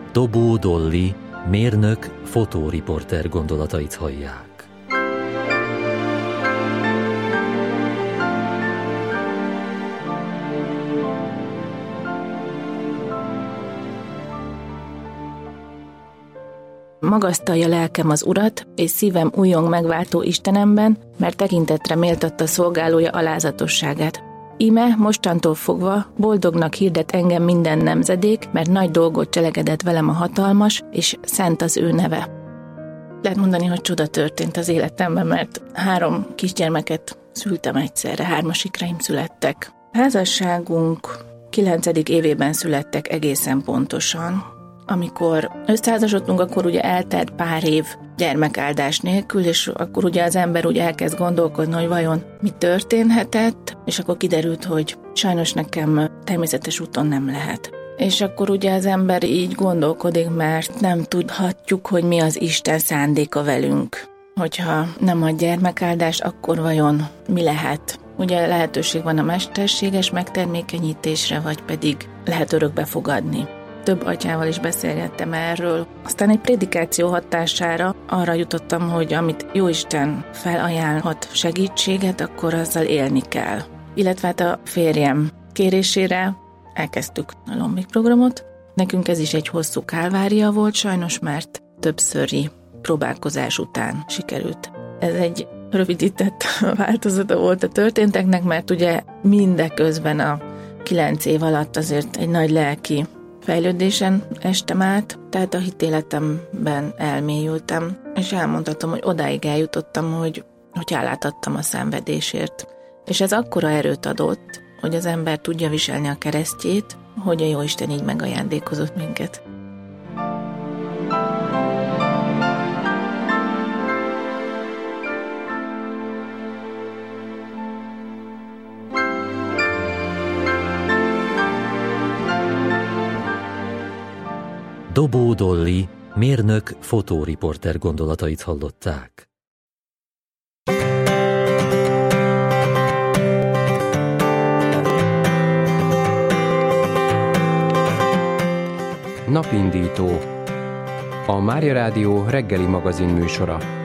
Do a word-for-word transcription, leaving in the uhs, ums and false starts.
Dobó Dolly, mérnök, fotóriporter gondolatait hallják. Magasztalja lelkem az Urat, és szívem újjong megváltó Istenemben, mert tekintetre méltatta szolgálója alázatosságát. Íme mostantól fogva boldognak hirdet engem minden nemzedék, mert nagy dolgot cselekedett velem a hatalmas, és szent az ő neve. Lehet mondani, hogy csoda történt az életemben, mert három kisgyermeket szültem egyszerre, hármasikraim születtek. Házasságunk kilencedik évében születtek egészen pontosan. Amikor összeházasodtunk, akkor ugye eltelt pár év gyermekáldás nélkül, és akkor ugye az ember ugye elkezd gondolkodni, hogy vajon mi történhetett, és akkor kiderült, hogy sajnos nekem természetes úton nem lehet. És akkor ugye az ember így gondolkodik, mert nem tudhatjuk, hogy mi az Isten szándéka velünk. Hogyha nem ad gyermekáldás, akkor vajon mi lehet? Ugye lehetőség van a mesterséges megtermékenyítésre, vagy pedig lehet örökbe fogadni. Több atyával is beszélgettem erről. Aztán egy prédikáció hatására arra jutottam, hogy amit Jóisten felajánlhat segítséget, akkor azzal élni kell. Illetve hát a férjem kérésére elkezdtük a Lombik programot. Nekünk ez is egy hosszú kálvária volt sajnos, mert többszöri próbálkozás után sikerült. Ez egy rövidített változata volt a történteknek, mert ugye mindeközben a kilenc év alatt azért egy nagy lelki fejlődésen estem át, tehát a hitéletemben elmélyültem, és elmondhatom, hogy odáig eljutottam, hogy, hogy hálát adtam a szenvedésért. És ez akkora erőt adott, hogy az ember tudja viselni a keresztjét, hogy a Jóisten így megajándékozott minket. Dobó Dolly, mérnök, fotóriporter gondolatait hallották. Napindító. A Mária Rádió reggeli magazin műsora.